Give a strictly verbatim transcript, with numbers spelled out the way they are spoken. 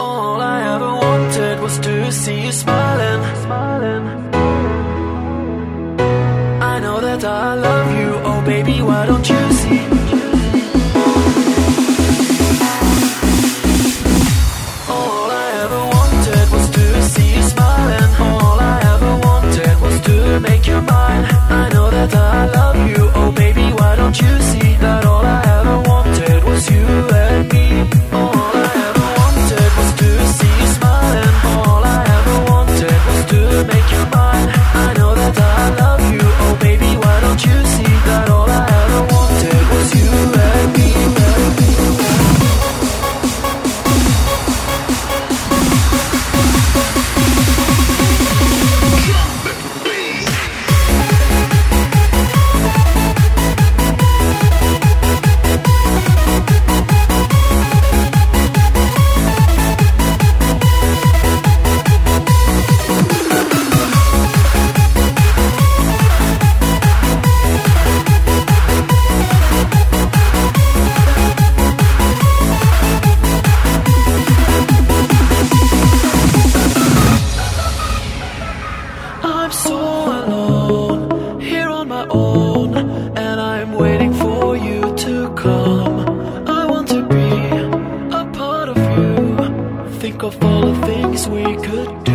All I ever wanted was to see you smiling, smiling. I know that I love you, oh baby, why don't you see? All I ever wanted was to see you smiling. All I ever wanted was to make you mine. I know that I love you, oh baby, why don't you see that all I ever wanted was you and me? All I ever wanted was to see you smiling. All I ever wanted was to make you mine. I know that I love you, oh baby, why don't you see that all I ever wanted was you and me, and me. I'm so alone, here on my own, and I'm waiting for you to come. I want to be a part of you. Think of all the things we could do.